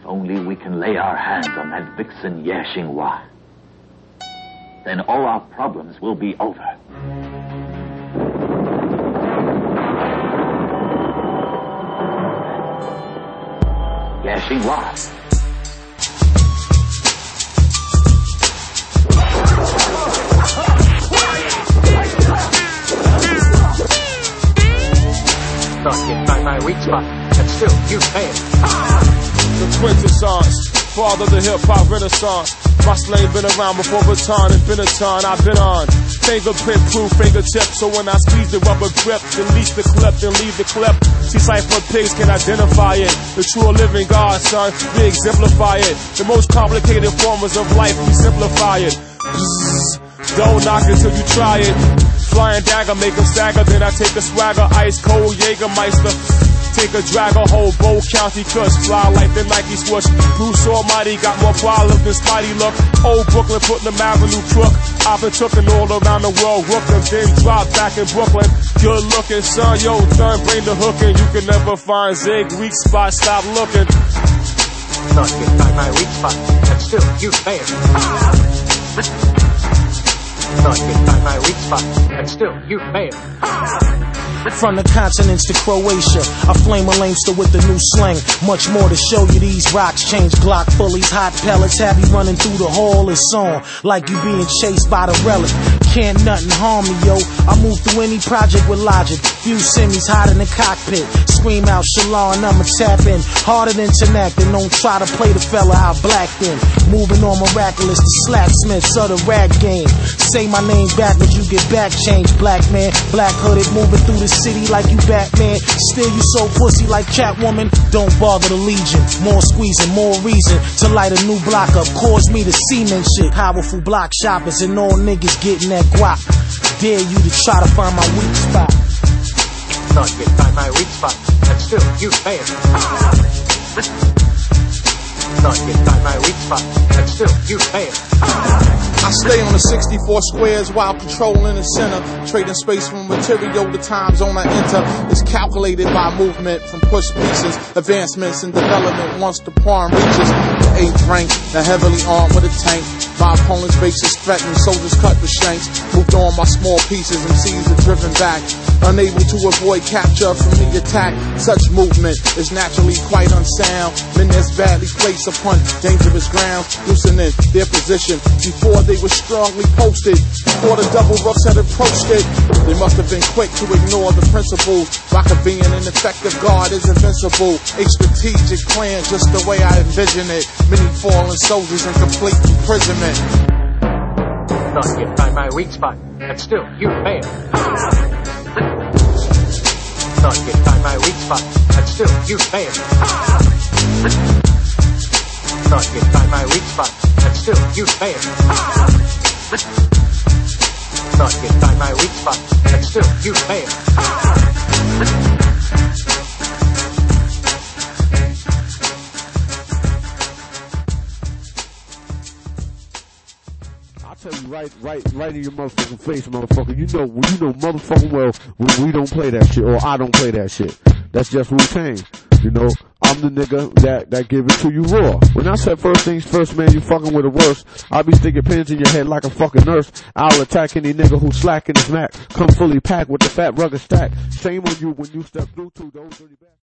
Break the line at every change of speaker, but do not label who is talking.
only we can lay our hands on that vixen Ye Xinghua, then all our problems will be over. Ye Xinghua.
Get by my weak spot, and still you fail.
The quintessence, father of the hip-hop renaissance. My slave been around before Baton and Benetton, I've been on. Fingerprint proof fingertip, so when I squeeze the rubber grip, release the clip, then leave the clip. See cipher pigs can identify it. The true living God, son, we exemplify it. The most complicated forms of life, we simplify it. Don't knock it till you try it. Flying dagger, make them stagger, then I take a swagger, ice cold Jägermeister. Take a drag, a whole Bow County cuss, fly like the Nike swoosh. Bruce Almighty got more problems than Spidey look. Old Brooklyn putting them Avenue crook. I've been tookin' all around the world, rook them, then drop back in Brooklyn. Good looking son, yo, done bring the hookin'. You can never find Zig, weak spot, stop looking.
Thought you'd find my weak spot, and still you fail. Thought you'd find my weak spot, and still you fail.
From the continents to Croatia, I flame a lamester with the new slang. Much more to show you, these rocks change Glock fullies, hot pellets have you running through the hall. It's on like you being chased by the relic. Can't nothing harm me, yo. I move through any project with logic. Few semis hot in the cockpit. Scream out Shalon, I'ma tap in harder than Tanak. And don't try to play the fella out black then. Moving on miraculous, the slacksmiths of the rag game. Say my name backwards, you get back change. Black man, black hooded, moving through the city like you Batman. Still you so pussy like Catwoman. Don't bother the Legion. More squeezing, more reason to light a new block up. Cause me to cement shit. Powerful block shoppers and all niggas getting that guap. Dare you to try to find my weak spot.
Thought you'd find my weak spot, and still you fail. Thought you'd find my weak spot, and still you fail.
I stay on the 64 squares while controlling the center. Trading space from material, the time zone I enter is calculated by movement from push pieces. Advancements in development once the pawn reaches the 8th rank. Now heavily armed with a tank. My opponent's base is threatened, soldiers cut with shanks. Moved on by small pieces, MCs are driven back. Unable to avoid capture from the attack. Such movement is naturally quite unsound. Men that's badly placed upon dangerous grounds, loosening their position before they were strongly posted. Before the double rooks had approached it, they must have been quick to ignore the principles. Rocker being an effective guard is invincible. A strategic plan, just the way I envision it. Many fallen soldiers in complete imprisonment.
Thought you'd find my weak spot, and still you fail. Thought you'd find my weak spot, and still you fail. Thought you'd find my weak spot, and still you fail. Thought you'd find my weak spot, and still you fail.
I'll tell you right in your motherfucking face, motherfucker. You know motherfucking well when we don't play that shit, or I don't play that shit. That's just Wu-Tang. You know, I'm the nigga that give it to you raw. When I said first things first, man, you fucking with the worst. I'll be sticking pins in your head like a fucking nurse. I'll attack any nigga who's slacking his Mac. Come fully packed with the fat rugged stack. Shame on you when you step through to those dirty back.